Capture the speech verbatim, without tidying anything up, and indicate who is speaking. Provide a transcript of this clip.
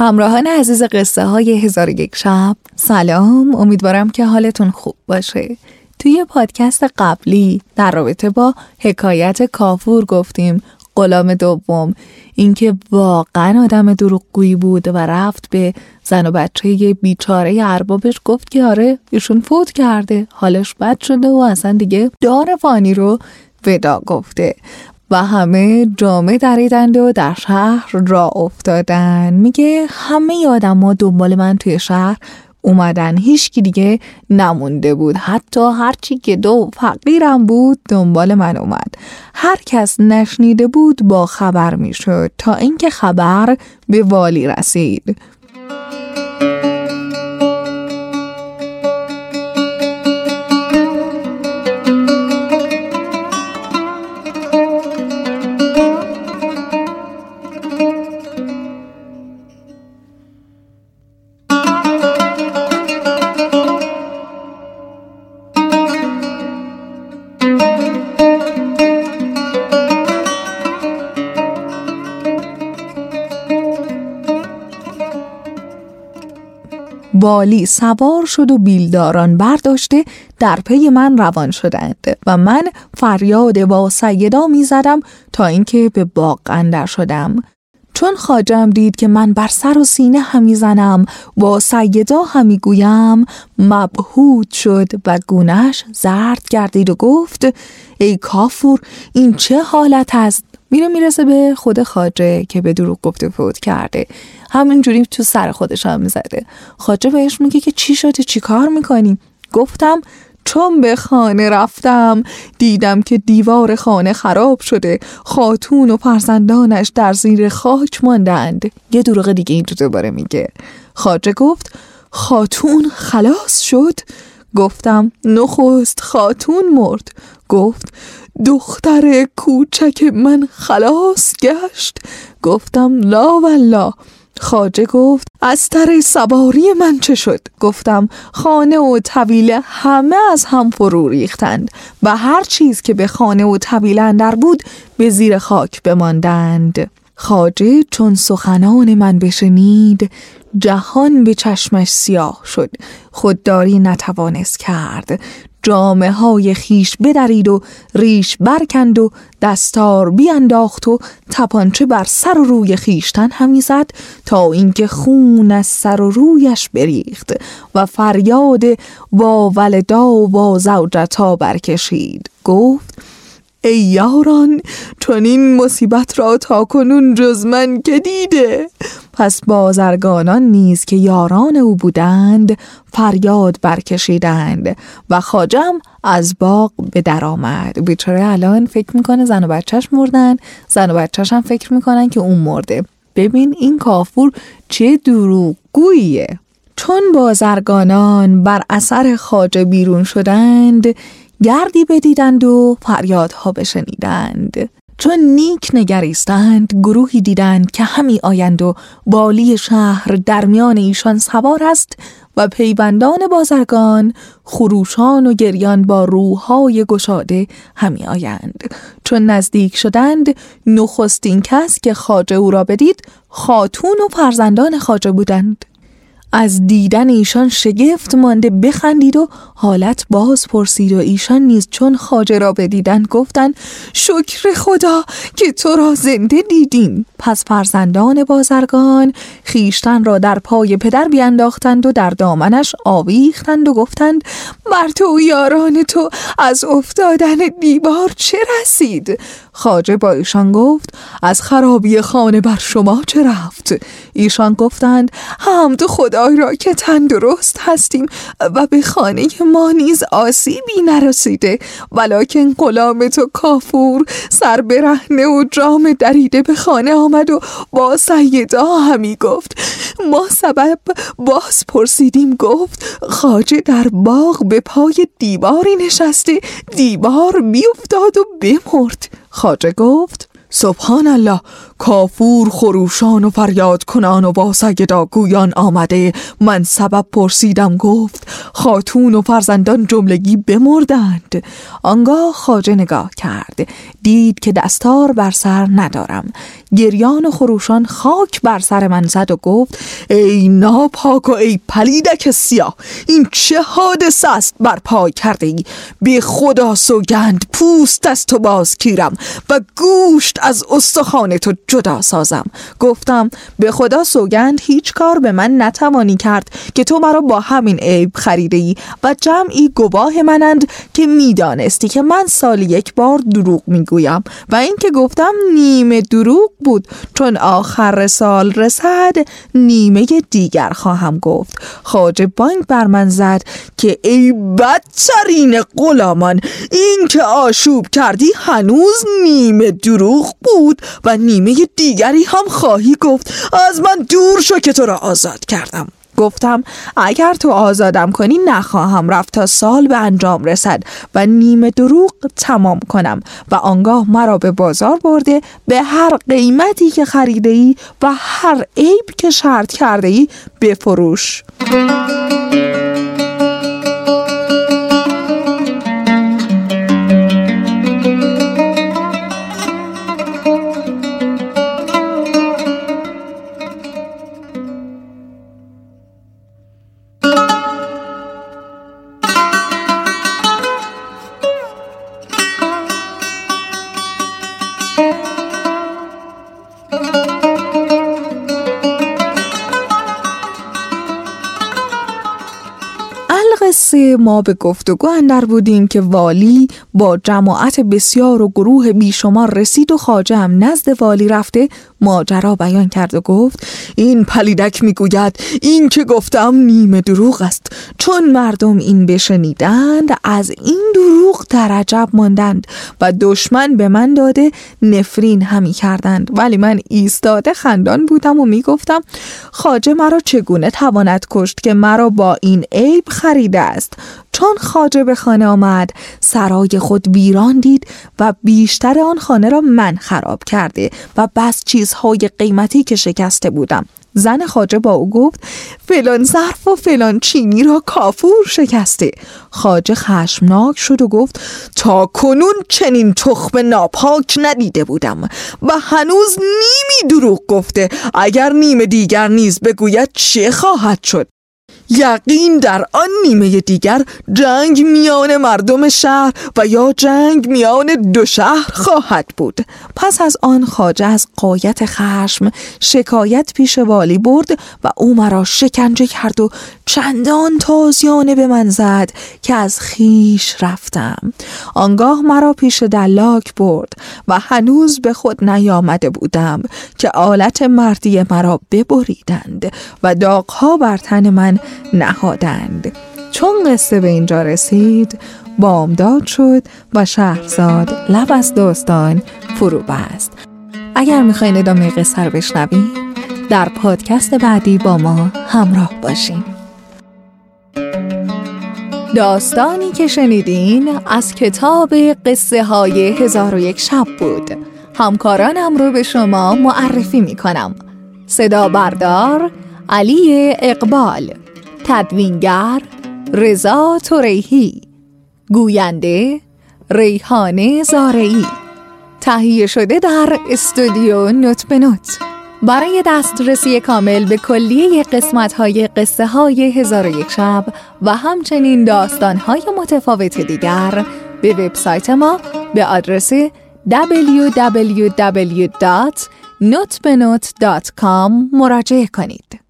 Speaker 1: همراهان عزیز قصه های هزار و یک شب، سلام. امیدوارم که حالتون خوب باشه. توی پادکست قبلی در رابطه با حکایت کافور گفتیم غلام دوم، اینکه واقعا آدم دروغگویی بود و رفت به زن و بچه بیچاره اربابش گفت که آره ایشون فوت کرده، حالش بد شده و اصلا دیگه دار فانی رو ودا گفته و همه جامه دریدند و در شهر را افتادن. میگه همه آدم ها دنبال من توی شهر اومدن، هیچ کی دیگه نمونده بود، حتی هرچی که دو فقیرم بود دنبال من اومد. هر کس نشنیده بود با خبر میشد تا اینکه خبر به والی رسید. والی سوار شد و بیلداران برداشته در پی من روان شدند و من فریاد با سیدا می زدم تا اینکه به باغ اندر شدم. چون خواجم دید که من بر سر و سینه همی زنم با سیدا همی گویم، مبهوت شد و گونه‌اش زرد گردید و گفت ای کافور این چه حالت است؟ میره میرسه به خود خواجه که به دروغ گفته فوت کرده، همینجوری تو سر خودش هم میزده. خواجه بهش میگه که چی شده، چی کار میکنی؟ گفتم چون به خانه رفتم دیدم که دیوار خانه خراب شده، خاتون و فرزندانش در زیر خاک ماندند. یه دروغ دیگه این تو دوباره میگه. خواجه گفت خاتون خلاص شد؟ گفتم نخست خاتون مرد. گفت دختر کوچک من خلاص گشت؟ گفتم لا والله. خواجه گفت از تر سواری من چه شد؟ گفتم خانه و طویله همه از هم فرو ریختند و هر چیز که به خانه و طویله اندر بود به زیر خاک بماندند. خواجه چون سخنان من بشنید جهان به چشمش سیاه شد، خودداری نتوانست کرد، جامه های خیش بدرید و ریش برکند و دستار بیانداخت و تپانچه بر سر و روی خیشتن همی زد تا اینکه خون از سر و رویش بریخت و فریاد با ولدا و با زوجتا برکشید. گفت ای یاران چون این مصیبت را تا کنون جز من که دیده؟ پس بازرگانان نیز که یاران او بودند فریاد برکشیدند و خواجم از باغ به در آمد. بیچاره الان فکر میکنه زن و بچهش مردن، زن و بچهش هم فکر میکنن که اون مرده. ببین این کافور چه دروغگوییه. چون بازرگانان بر اثر خواجه بیرون شدند گردی بدیدند و فریادها بشنیدند. چون نیک نگریستند گروهی دیدند که همی آیند و والی شهر در میان ایشان سوار است و پیوندان بازرگان خروشان و گریان با روحای گشاده همی آیند. چون نزدیک شدند نخستین کس که خواجه او را بدید خاتون و فرزندان خواجه بودند. از دیدن ایشان شگفت مانده بخندید و حالت باز پرسید و ایشان نیز چون خواجه را بدیدند گفتند شکر خدا که تو را زنده دیدیم. پس فرزندان بازرگان خیشتن را در پای پدر بیانداختند و در دامنش آویختند و گفتند بر تو یاران تو از افتادن دیوار چه رسید؟ خواجه با ایشان گفت از خرابی خانه بر شما چه رفت؟ ایشان گفتند حمد خدای را که تندرست هستیم و به خانه ما نیز آسیبی نرسیده، ولکن غلام تو کافور سر برهنه و جام دریده به خانه آمد و با سیدا همی گفت. ما سبب باز پرسیدیم، گفت خواجه در باغ به پای دیواری نشسته، دیوار بیفتاد و بمرد. خواجه گفت سبحان الله، کافور خروشان و فریاد کنان و با سیدا گویان آمده. من سبب پرسیدم، گفت خاتون و فرزندان جملگی بمردند. آنگاه خواجه نگاه کرد، دید که دستار بر سر ندارم. گریان و خروشان خاک بر سر من زد و گفت ای ناپاک و ای پلیدک سیاه، این چه حادثه است برپا کرده ای؟ به خدا سوگند پوست از تو باز کیرم و گوشت از استخوان تو جدا سازم. گفتم به خدا سوگند هیچ کار به من نتوانی کرد که تو مرا با همین عیب خریده ای و جمعی گواه منند که میدانستی که من سال یک بار دروغ میگویم و این که گفتم نیمه دروغ بود، چون آخر سال رسد نیمه دیگر خواهم گفت. خواجه بانگ بر من زد که ای بدترین غلامان، این که آشوب کردی هنوز نیمه دروغ بود و نیمه دیگری هم خواهی گفت. از من دور شو که تو را آزاد کردم. گفتم اگر تو آزادم کنی نخواهم رفت تا سال به انجام رسد و نیمه دروغ تمام کنم و آنگاه مرا به بازار برده به هر قیمتی که خریده ای و هر عیب که شرط کرده ای بفروش. القصه ما به گفتگو اندر بودیم که والی با جماعت بسیار و گروه بیشمار رسید و خواجه هم نزد والی رفته ماجرا بیان کرد و گفت این پلیدک میگوید این که گفتم نیمه دروغ است. چون مردم این بشنیدند از این دروغ در عجب ماندند و دشمن به من داده نفرین همی کردند، ولی من ایستاده خندان بودم و میگفتم خواجه مرا چگونه تواند کشت که مرا با این عیب خریده است. چون خواجه به خانه آمد سرای خود ویران دید و بیشتر آن خانه را من خراب کرده و بس چیزهای قیمتی که شکسته بودم. زن خواجه با او گفت فلان ظرف و فلان چینی را کافور شکسته. خواجه خشمناک شد و گفت تا کنون چنین تخم ناپاک ندیده بودم و هنوز نیمی دروغ گفته. اگر نیمه دیگر نیز بگوید چه خواهد شد؟ یقین در آن نیمه دیگر جنگ میان مردم شهر و یا جنگ میان دو شهر خواهد بود. پس از آن خواجه از غایت خشم شکایت پیش والی برد و او مرا شکنجه کرد و چندان تازیانه به من زد که از خیش رفتم. آنگاه مرا پیش دلاک برد و هنوز به خود نیامده بودم که آلت مردی مرا ببریدند و داغها بر تن من نهادند. چون قصه به اینجا رسید بامداد شد و شهرزاد لب از داستان فرو بست. اگر میخواین ادامه قصه رو بشنوید در پادکست بعدی با ما همراه باشین. داستانی که شنیدین از کتاب قصه های هزار و یک شب بود. همکارانم رو به شما معرفی میکنم. صدا بردار علی اقبال، تدوینگر رضا توریهی، گوینده ریحانه زارعی، تهیه شده در استودیو نوت به نوت. برای دسترسی کامل به کلیه قسمت‌های قصه های هزار و یک شب و همچنین داستان‌های متفاوت دیگر به وبسایت ما به آدرس دبلیو دبلیو دبلیو دات نوت به نوت دات کام مراجعه کنید.